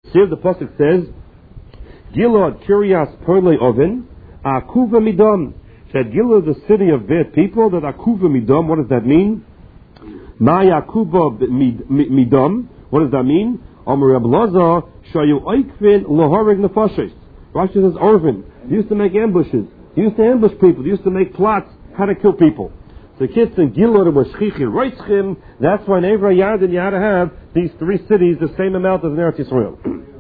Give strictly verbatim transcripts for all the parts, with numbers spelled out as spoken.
Here the pasuk says, Gilad Kiryas Perle Oven, Akuva Midam. That Gilad is the city of bad people, that Akuva Midam, what does that mean? Ma Yakuba Midam, what does that mean? Amar Reb Lazar, Shayu Oikvin Loharig Nefashis. Rashi says, Orvin, they used to make ambushes, they used to ambush people, they used to make plots how to kill people. So kids in Gilad were Shchichi Reitzchim, that's why in every Yarden you had to have these three cities the same amount as in Eretz Yisrael.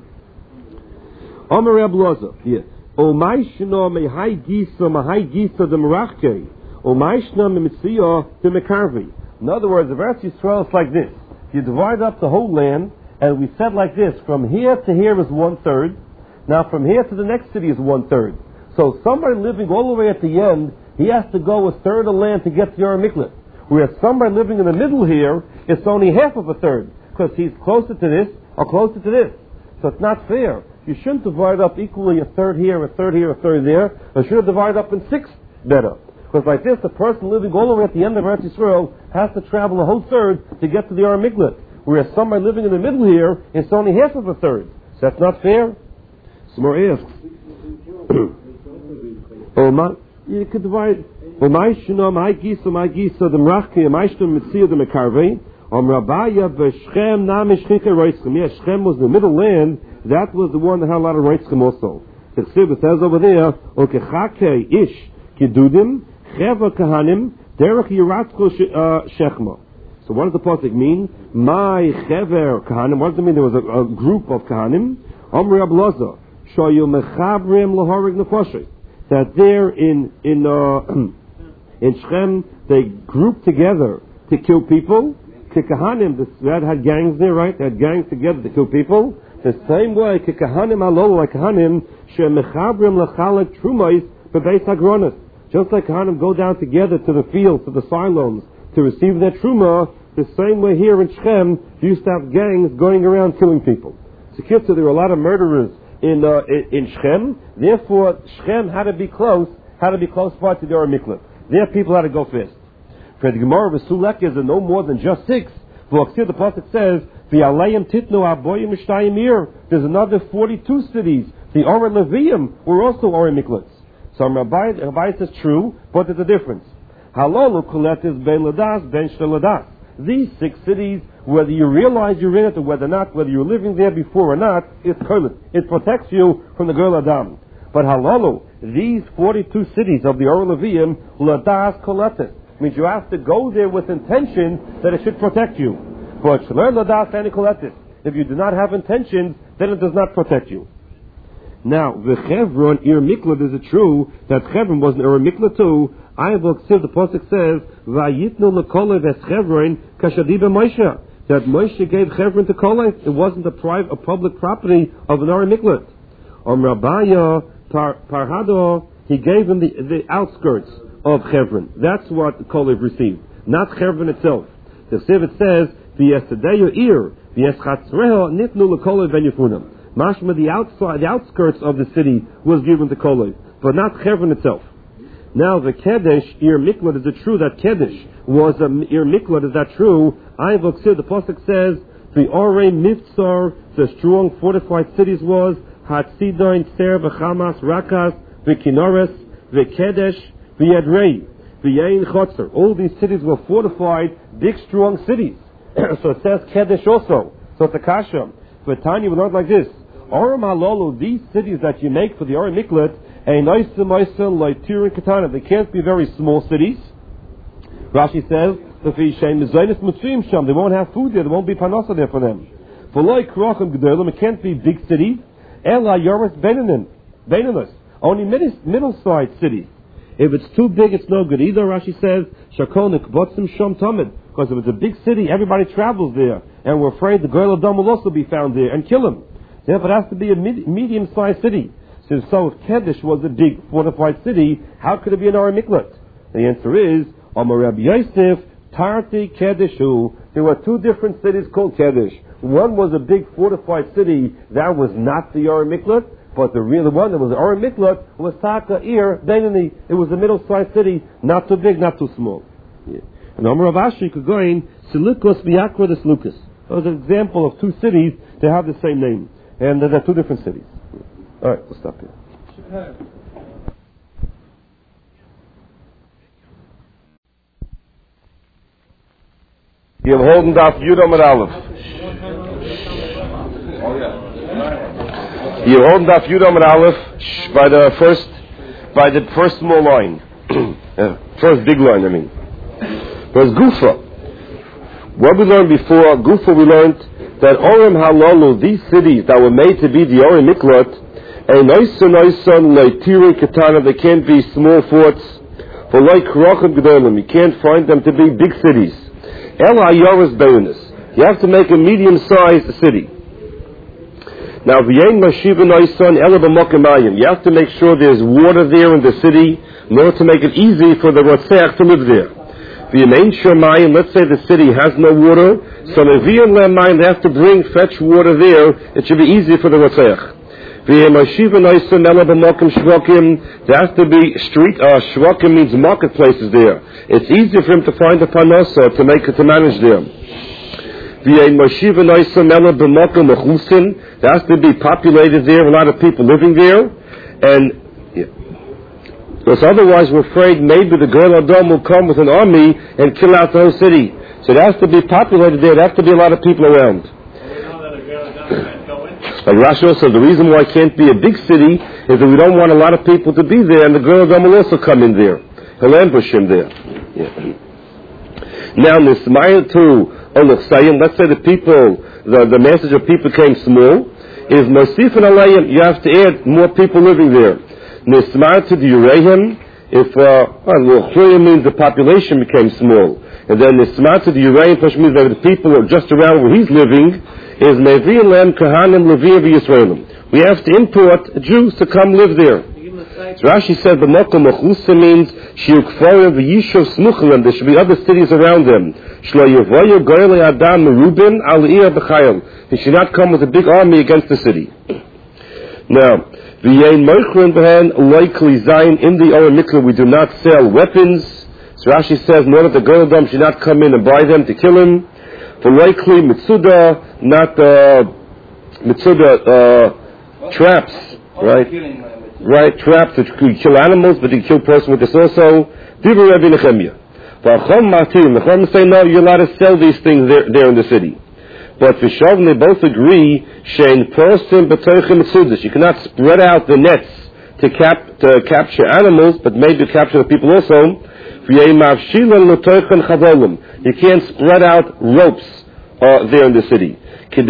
Amar Reb Lazar, yes. O Maishna Mehai Gisa Mahai Gisa de Merachke, O Maishna Mitzia de Mekarvi. In other words, the Eretz Yisrael is like this. You divide up the whole land, and we said like this, from here to here is one third, now from here to the next city is one third. So somebody living all the way at the end, he has to go a third of land to get to Yer Miklat. Whereas somebody living in the middle here, it's only half of a third, because he's closer to this or closer to this. So it's not fair. You shouldn't divide up equally a third here, a third here, a third there. You should have divided up in six better. Because like this, the person living all the way at the end of Eretz Yisrael has to travel a whole third to get to the Yer Miklat. Whereas somebody living in the middle here, it's only half of a third. So that's not fair. Smor asks, oh, my, you could divide. Oh, my shino, my gisa, my gisa, the mrachke, my shino, mitzia, the mekarvei. Om Rabaya v'Shchem namish chike roitzchem. Yes, Shchem was the middle land. That was the one that had a lot of roitzchem also. The Chsiv says over there, Okechake ish kidudim cheva kahanim derech yiratzko shechma. So what does the pasuk mean? My chever kahanim. What does it mean? There was a, a group of kahanim. Amri Ablaza shoyu mechabrim lahorig nefashos. That there in in uh, in Shechem they grouped together to kill people. Kikahanim, that had gangs there, right? They had gangs together to kill people. The same way, Kikahanim alol like Kahanim shemechabrim lachalek trumais bebeis hagronis. Just like Kahanim go down together to the fields, to the silos, to receive their truma, the same way here in Shechem, you used to have gangs going around killing people. So, kids, so there were a lot of murderers in uh, in, in Shechem. Therefore, Shechem had to be close, had to be close by to the Yer Miklat. There, people had to go fast. For the Gemara of Sulek is no more than just six. The pasuk says, there's another forty-two cities. The Or Levium were also Or Miklats. So Rabbi says true, but there's a difference. Halolu Kuletis Ben Ladas Ben Shteladas. These six cities, whether you realize you're in it or whether not, whether you're living there before or not, it's Kulet. It protects you from the Gol Adam. But Halolu, these forty-two cities of the Or Levium, Ladas Kuletis, means you have to go there with intention that it should protect you. But if you do not have intentions, then it does not protect you. Now, the Chevron, Ir Miklat, is it true that Chevron was an Ir Miklat too? I will see the pasuk says, Vayitnu lekolev es Chevron kashadiba Moshe. That Moshe gave Chevron to Kolev. It wasn't a private, a public property of an Ir Miklat. Om Rabaya Parhado, he gave him the, the outskirts of Chevron. That's what Kolev received, not Chevron itself. The Siv it says, V'yesadeyu ir, v'yeschatzreho nitnu lekolev ben Yefunam. Mashma, the outside, the outskirts of the city was given to Kolev, but not Chevron itself. Now the Kedesh, Ir Miklat, is it true that Kedesh was a Ir Miklat? Is that true? I will see the pasuk says, the Orei Miftzar, the strong fortified cities was, Hatzidoin, Ser, v'chamas, Rakas, v'kinores, v'Kedesh, v'Yadrei, v'Yain Chotzer. All these cities were fortified, big strong cities. So it says Kedesh also. So it's a kasha. But Tanya will not like this. Oram Halolu, these cities that you make for the Or Miklat, Einaisim Aisim, Laitir and Katana, they can't be very small cities. Rashi says, they won't have food there, there won't be panasa there for them. For like Krachim Gedolim, it can't be big cities. Ela Yoris Beninus, only middle-sized cities. If it's too big, it's no good either. Rashi says, Shakonik Botzim Shom Tamid. Because if it's a big city, everybody travels there. And we're afraid the Goel Adam will also be found there and kill him. Therefore, it has to be a mid- medium-sized city. So, so if Kedesh was a big fortified city, how could it be an Or Miklat? The answer is, Amar Rabbi Yosef, Tarti Kedeshu. There were two different cities called Kedesh. One was a big fortified city. That was not the Or Miklat. But the real one that was the Or Miklat was Taka Ir Beinani. It was a middle-sized city, not too big, not too small. Yeah. And Amar Rav Ashi could go in Silikos Biakra the Slukas. That was an example of two cities that have the same name. And they're two different cities. All right, we'll stop here. You have holding daf Yudam and Aleph. You have holding daf Yudam and Aleph by the first, by the first small line, first big line. I mean, there's Gufa. What we learned before Gufa, we learned that Orim Halalu, these cities that were made to be the Orim Miklat, a noisun noisun leitiri katana, they can't be small forts. For like Krachim Gedolim, you can't find them to be big cities. El Hayoris Beunis, you have to make a medium-sized city. Now, V'yein Mashiva noisun Ela b'mokemayim, you have to make sure there's water there in the city in order to make it easy for the Rotzeach to live there. V'yein Shemayim, let's say the city has no water, so Levian Lemayim, they have to bring, fetch water there, it should be easy for the Rotzeach. There has to be street, uh, shvakim means marketplaces there. It's easier for him to find a panosa to make it, to manage there. There has to be populated there, a lot of people living there. And yeah. Because otherwise we're afraid maybe the girl Adam will come with an army and kill out the whole city. So it has to be populated there, there has to be a lot of people around. Like Rashi said, the reason why it can't be a big city is that we don't want a lot of people to be there, and the girl will also come in there. He'll ambush him there. Yeah. Now, Nismail to Oluchsayim, let's say the people, the, the message of people became small, is Mosifan Alayim, you have to add more people living there. Nismail to the Urehim, if, uh, well, means the population became small. And then Nismail to the Urehim, which means that the people are just around where he's living, is Mevi'elem Kahanim Levi'ah Yisraelim. We have to import Jews to come live there. So Rashi said the Mokom Mechusa means Shiukforim v'Yishuv Smuchalim. There should be other cities around them. Shlo Yevoyu Goyli Adam Merubin Al Ir B'Chayil. He should not come with a big army against the city. Now, V'yein Mochrin B'hen Loikli Zayin in the Orim Mikla we do not sell weapons. So Rashi says in order the Goyal Dam should not come in and buy them to kill him. For likely mitzuda, not uh, mitzuda uh, traps, right? Right, traps that could kill animals, but you kill a person with this also. Divrei Rabbi Nechemia. V'achom matim, the Chachamim say no, you're allowed to sell these things there, there in the city. But Vishavim, they both agree, shein person b'toichem mitzudas. You cannot spread out the nets to cap to capture animals, but maybe capture the people also. You can't spread out ropes uh, there in the city. We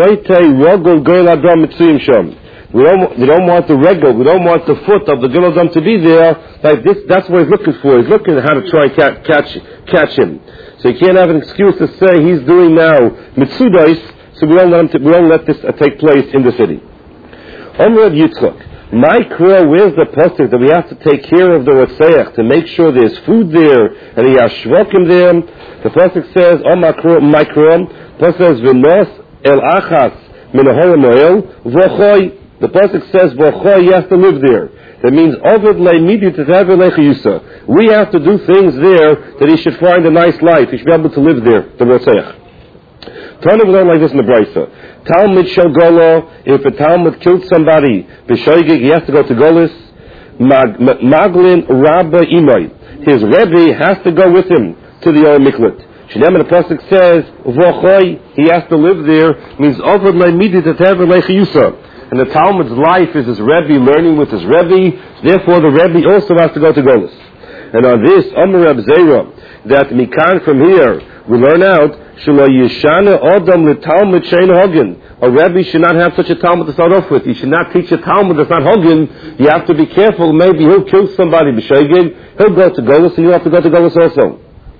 don't, we don't want the regal, we don't want the foot of the Giladam to be there. Like this, that's what he's looking for. He's looking at how to try and catch, catch, catch him. So you can't have an excuse to say he's doing now mitzudais, so we don't let, him to, we don't let this uh, take place in the city. Omrad Yitzchak. My crow, where's the pasuk that we have to take care of the Rotzeach to make sure there's food there and he has shvakim there? The pasuk says, "Oh my crow, my crow." The pasuk says, "V'nos el achas min aholim oil v'choy." The pasuk says, "V'choy," he has to live there. That means Ovid le'midi tetever lechiyusa. We have to do things there that he should find a nice life. He should be able to live there. The Rotzeach. Tana we learn like this in the Brisa. Talmud shel Golo, if a Talmud killed somebody, b'shoigig, he has to go to Golis. Maglin Rabba Imai, his Rebbe has to go with him to the Orim Miklat. Shneim the pasuk says, V'choy, he has to live there, means Ovad le'midi tetever lechiyusa. And the Talmud's life is his Rebbe, learning with his Rebbe, therefore the Rebbe also has to go to Golis. And on this, Omer Reb Zera, that Mikan from here, we learn out, Shelo Yishana Odom LeTalmud Shein Hogan. A Rebbe should not have such a Talmud to start off with. He should not teach a Talmud that's not Hogan. You have to be careful. Maybe he'll kill somebody b'sheigeg. He'll go to Golis, and you have to go to Golis also.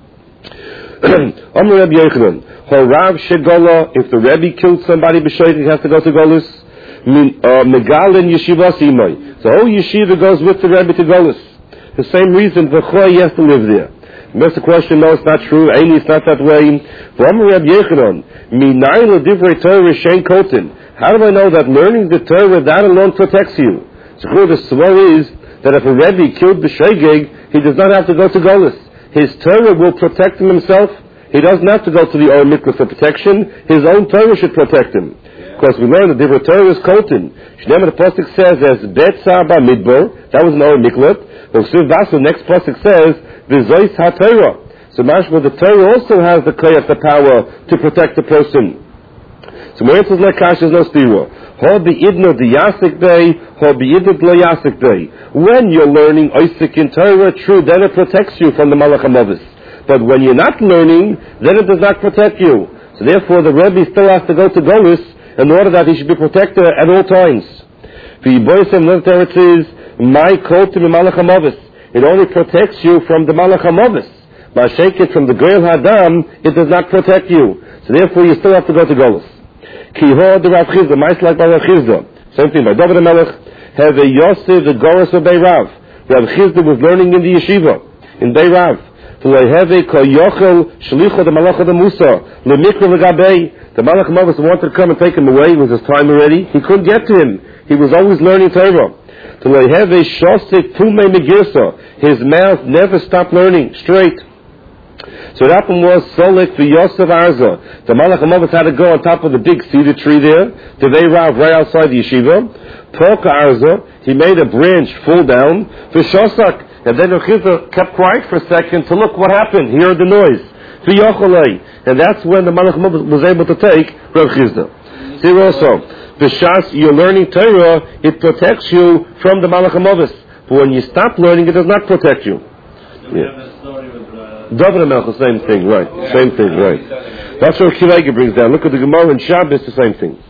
Omer Rebbe Yochanan, Horav Shegola. If the Rebbe killed somebody b'sheigeg, he has to go to Golis. Megalin Yeshiva Simai. The whole yeshiva goes with the Rebbe to Golis. The same reason V'choy he has to live there. That's the question. No, it's not true. Aini, it's not that way. How do I know that learning the Torah, that alone protects you? So the svar is that if a Rebbe killed b'sheigeg, he does not have to go to Golis. His Torah will protect him himself. He doesn't have to go to the Orim Mikla for protection. His own Torah should protect him. Because we learned that the Torah is Koltin. Shneim the pasuk says as Betzar Ba Midbar. That was an Or Miklat. But the next pasuk says V'zois HaTorah. So mashma the Torah also has the koyach, the power to protect the person. So when it says Lekash, there's no stira. Ho bi'idno di yasik day, ho bi'idno lo yasik day. When you're learning Isaac in Torah, true, then it protects you from the Malach HaMavis. But when you're not learning, then it does not protect you. So therefore the Rebbe still has to go to Golus in order that he should be protected at all times. It says, my code to the Malach HaMavis. It only protects you from the Malach HaMavis. But shake it from the Goel Hadam, it does not protect you. So therefore you still have to go to Golus. Kiho the Rav Chizda, mice like by Rav Chizda. Same thing by David HaMelech. Have a Yosef, the Goros of Beirav. Rav Chizda was learning in the yeshiva, in Beirav. The Malach HaMavis wanted to come and take him away. It was his time already. He couldn't get to him. He was always learning Torah. His mouth never stopped learning straight. So what happened was Solik the Yosef Arza. The Malach HaMavis had to go on top of the big cedar tree there, the Veirav right outside the yeshiva. Poka Arza, he made a branch fall down. For Shosak, and then Rav Chizda kept quiet for a second to look what happened, hear the noise. And that's when the Malach HaMavis was able to take Rav Chizda. See also, B'shas, you're learning Torah, it protects you from the Malach HaMavis. But when you stop learning, it does not protect you. Yeah. David HaMelech, the same thing, right? Yeah. Same thing, right? That's what Kilega brings down. Look at the Gemara and Shabbos, the same thing.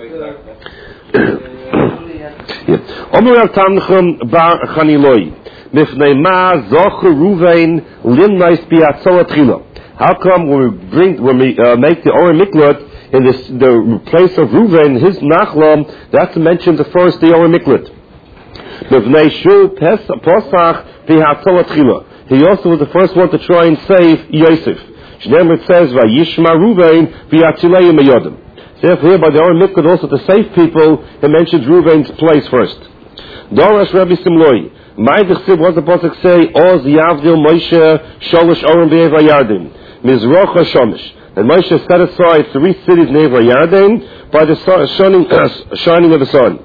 Omer Rav Tamnachem Bar Chaniloi. Mifnei ma zocher Ruvain limnais bi'atzola tchila. How come when we bring, when we uh, make the Or Miklat in this, the place of Ruvain, his Nachlam, that's mentioned the first, the Or Miklat. Mifnei shu posach bi'atzola tchila. He also was the first one to try and save Yosef. Shneim it says, Vayishma Ruvain v'yatzilei meyodim. Therefore, here by the Or Miklat also to save people, he mentions Ruvain's place first. Dorash Rabbi Simloi. My dechsib, what the pasuk say? Oz Yavdil Moshe Sholosh Orim Be'eva Yarden Mizroch HaShomish. And Moshe set aside three cities in Eva Yarden by the sun, shining, uh, shining of the sun.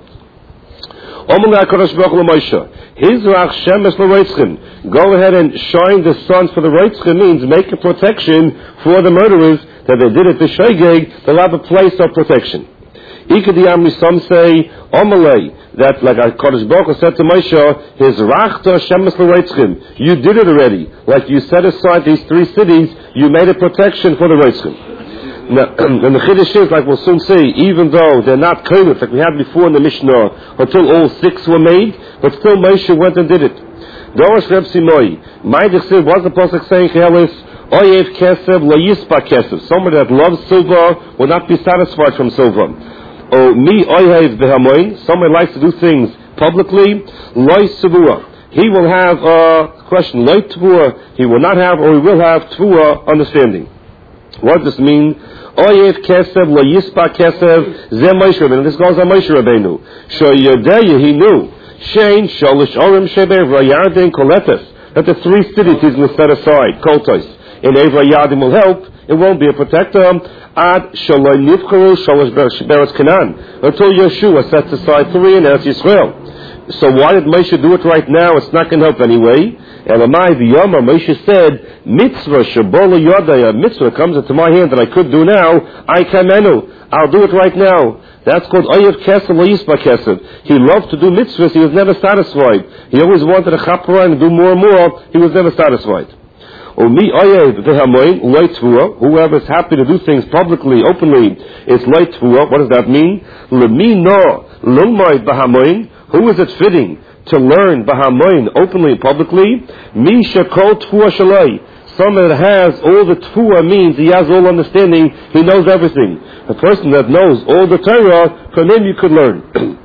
Omer HaKadosh Baruch Hu Moshe. Hizrach Shemesh L'Roitzchem. Go ahead and shine the sun for the Roitzchem means make a protection for the murderers that they did at the Shegeg. They'll have a place of protection. Ikadiyamri, some say, Omalei, that like Kodesh Baruch Hu said to Moshe, his Rachta Shemes L'Roitzchem, you did it already. Like you set aside these three cities, you made a protection for the Roitzchem. Now, and the Chiddush is, like we'll soon see, even though they're not kodesh, like we had before in the Mishnah, until all six were made, but still Moshe went and did it. Dorish Reb Simoi, my Dechsiv, was the pasuk saying, Chelis, Oyev Kesef, Lo Yispa Kesef, someone that loves silver will not be satisfied from silver. Oh, me Oyev Behamoin, someone likes to do things publicly, Loi Sevua, he will have a question, Loi Tvua, he will not have, or he will have Tvua understanding. What does this mean? Oyev Kesef, Lo Yispa Kesef, Ze Moshe Rabbeinu, this goes on Moshe Rabbeinu. Sho Yodeya, he knew, Shein, Sholish Orim Shebe, Vrayarden, Koletes, that the three cities he's going to set aside, Koltos, and Evra Yadim will help, it won't be a protector, Ad Shaloi Nivcharu, Sholish Beretz Canaan, until Yeshua sets aside three in Eretz Yisrael. So why did Moshe do it right now? It's not going to help anyway. Elamai v'yoma, Moshe said, Mitzvah Shabola Yodaya, mitzvah comes into my hand that I could do now, I kamenu, I'll do it right now. That's called Oyev Kesef Lo Yispa Kesef. He loved to do mitzvahs, he was never satisfied. He always wanted a chapra and do more and more, he was never satisfied. Umi Oyev V'hamoin, Loi Tvua, whoever is happy to do things publicly, openly, it's Loi Tvua. What does that mean? L'mi no, L'moid B'hamoin, who is it fitting to learn B'hamoin openly, publicly? Mi Shekol Tvua Shaloi. Someone that has all the Tvua means he has all understanding, he knows everything. A person that knows all the Torah, from him you could learn.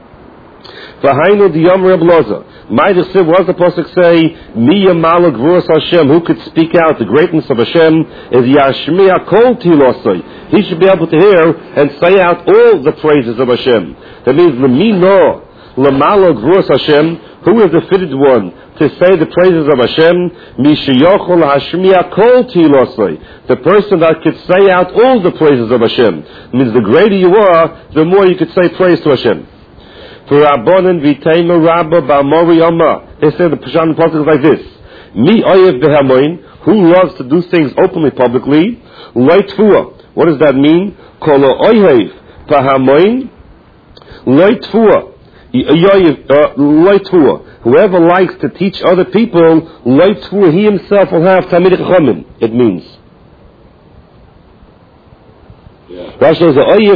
V'hainu diyam Reb Loza. My Desiv, what does the pasuk say? Mi yamaluk v'uras Hashem, who could speak out the greatness of Hashem, is Yashmiya kol tilosoi. He should be able to hear and say out all the praises of Hashem. That means, L'mi no, L'maluk v'uras Hashem, Who is the fitted one to say the praises of Hashem? Mishayochol hashmiya kol tilosei. The person that could say out all the praises of Hashem. Means the greater you are, the more you could say praise to Hashem. For Rabbanan v'teima rabba ba'mori amma. They say the Peshan Pasuk is like this. Mi oyev behamoin. Who loves to do things openly, publicly? Loitfua. What does that mean? Kolo oyev behamoin. Loitfua. Whoever likes to teach other people, he himself will have Talmidei Chachamim. It means. Rashi says,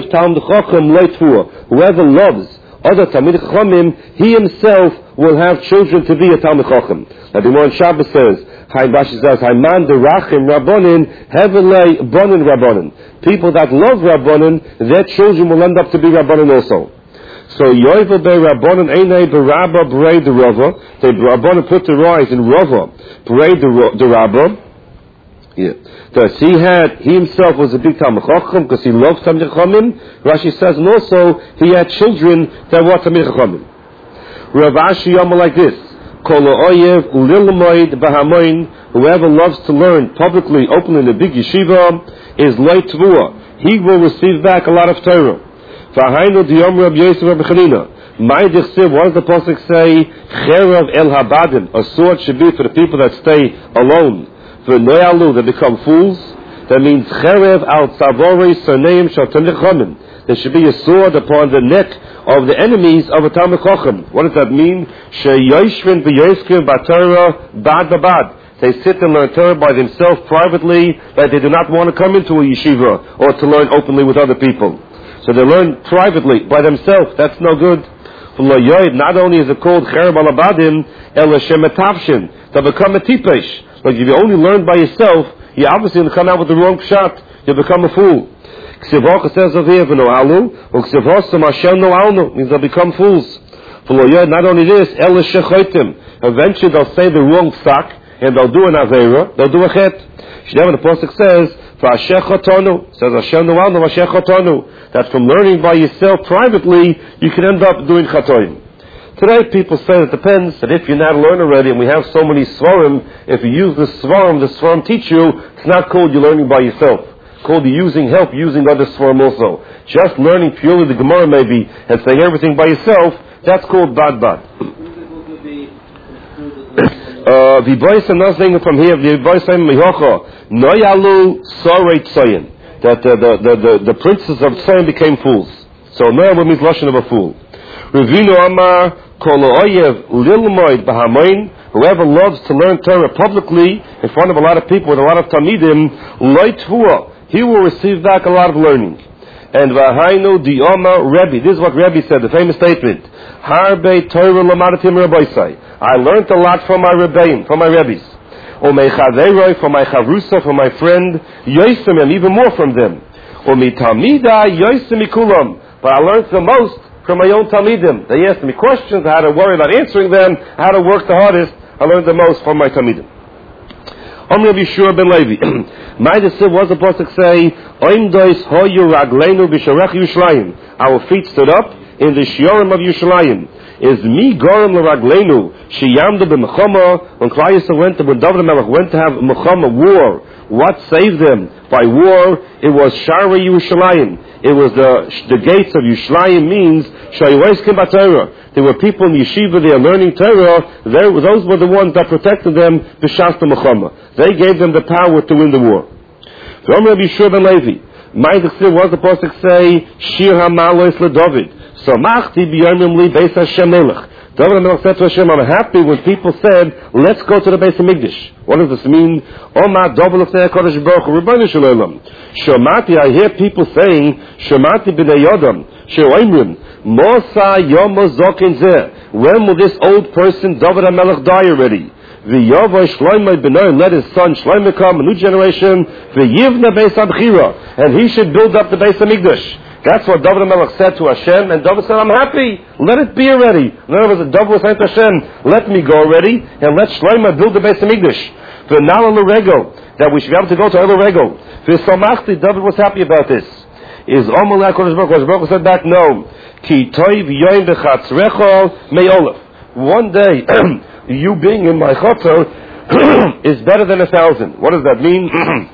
whoever loves other Talmidei Chachamim, he himself will have children to be a Talmid Chacham. Now the Gemara Shabbos says, Rashi says, Hayman derachim Rabbanin, heavenly Bonin Rabbanin. People that love Rabbanin, their children will end up to be Rabbanin also. So Yovel be Rabbanon Einay Barabba Brei the Rava. The Rabbanon put the rise in Rava Brei the Rabba. Yeah. Thus he had he himself was a big Talmid Chacham because he loved Talmid Chachamim. Rashi says, and also he had children that were Talmid Chachamim. Rav Ashi Yama like this: Kol Oyev Lilmoid Bahamoin. Whoever loves to learn publicly, openly in a big yeshiva, is Leit Tvua. He will receive back a lot of Torah. V'hainu diyom Rab Yosef Rab Chanina. My dichsiv, what does the pasuk say? Cherav el habadim. A sword should be for the people that stay alone. V'noyalu, they become fools. That means cherev al tzavori sarneim shal Talmidei Chachamim. There should be a sword upon the neck of the enemies of a Talmid Chacham. What does that mean? Sheyoshvin v'yoskim b'Torah bad b'bad. They sit and learn Torah by themselves privately, but they do not want to come into a yeshiva or to learn openly with other people. So they learn privately by themselves. That's no good. Not only is it called Chereb Alabadim, El Hashem Etavshin, to become a tipesh. Like if you only learn by yourself, you obviously will come out with the wrong shot. You become a fool. Ksivach says over here, V'no'alu, Uksivosam Hashem No'alnu, means they'll become fools. Not only this, El Shechoitim, eventually they'll say the wrong psak, and they'll do an Aveira, they'll do a chet. Shnev, the Pasuk says, V'ashechotonu, says Hashem No'alnu, V'ashechotonu, that from learning by yourself privately, you can end up doing chatoim. Today people say it depends, that if you're not learned already, and we have so many svarim, if you use the svarim, the svarim teach you, it's not called you're learning by yourself. It's called you using help, using other svarim also. Just learning purely the Gemara maybe, and saying everything by yourself, that's called bad bad. The voice and nothing from here, the voice saying Mihocha, Noyalu Sorei Tzoyin. That uh, the, the, the, the princes of Tzoyin became fools. So Noyalu means Lashon of a fool. Revinu Amar Kol Oyev Lilmoid Bahamoin. Whoever loves to learn Torah publicly in front of a lot of people with a lot of Talmidim, Loitvua, he will receive back a lot of learning. And Vahainu Dioma Rebbe. This is what Rebbe said, the famous statement. Harbe Torah Lamadatim Rabbeisai. I learned a lot from my Rebbeim, from my Rebbes. O Mechaveroi, from my Chavrusa, from my friend, Yosim, and even more from them. O Mitamida Yosim Mikulam. But I learned the most from my own Talmidim. They asked me questions, I had to worry about answering them, I had to work the hardest. I learned the most from my Talmidim. Om Rabbi Yeshua ben Levi. My decision was the pasuk say, Oimdois hoyu ragleinu b'sharech Yerushalayim. Our feet stood up in the shiorim of Yerushalayim. Is mi gorim l'ragleinu sheyamdu b'mechama. When Klal Yisrael went to, when David HaMelech went to have mechama, war, what saved them by war? It was Sharei Yerushalayim. It was the the gates of Yerushalayim, means shayoiskim b'Torah. There were people in yeshiva, they are learning Torah. They, those were the ones that protected them b'shas mechama. They gave them the power to win the war. From Rabbi Yeshua ben Levi, my decision was the pasuk say, Shir HaMalos LeDavid. So machti b'yomim li beis Hashem melech. David HaMelech said to Hashem, I'm happy when people said, let's go to the Beis HaMikdash. What does this mean? Oma David l'fnei HaKadosh Baruch Hu, Rebbeinu Shalom. Shomati, I hear people saying, Shomati b'nei Yodam, she'oimrim, Mosa yomo zokin zeh. When will this old person, David HaMelech, die already? V'yovoi Shlomo b'noi, let his son Shlomo come, a new generation, v'yivna Beis HaBchira, and he should build up the Beis HaMikdash. That's what David HaMelech said to Hashem, and David said, I'm happy, let it be already. In other words, David was saying to Hashem, let me go already, and let Shlomo build the Beis HaMikdash. V'nal l'rego, that we should be able to go to El Rego. V'samachti, David was happy about this. Is Omer HaKadosh Baruch Hu, HaKadosh Baruch Hu said back, no. Ki toiv yoim b'chatzrecho me'olef. one day, you being in my chutzner is better than a thousand. What does that mean?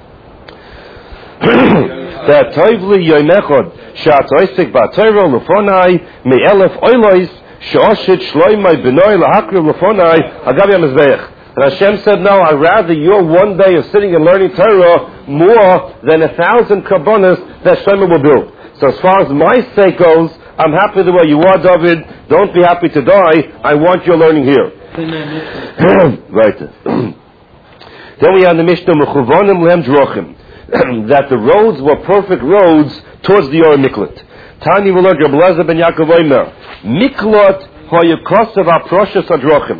That toivli yoimechod sha'atoisik ba'toiro lefonai me'elef oilois she'oshit shloimai b'noi lahakriv lefonai agabi ha-mizbeach. And Hashem said, no, I'd rather your one day of sitting and learning Torah more than a thousand karbonos that Shlomo will build. So as far as my sake goes, I'm happy the way you are, David. Don't be happy to die. I want your learning here. Right. Then we have the Mishnah, Mechuvonim Lehem Drochim, that the roads were perfect roads towards the Or Miklat. Tani V'lod Reb Eliezer ben Yaakov Omer, Miklot hoyukosav aproshas adrochim.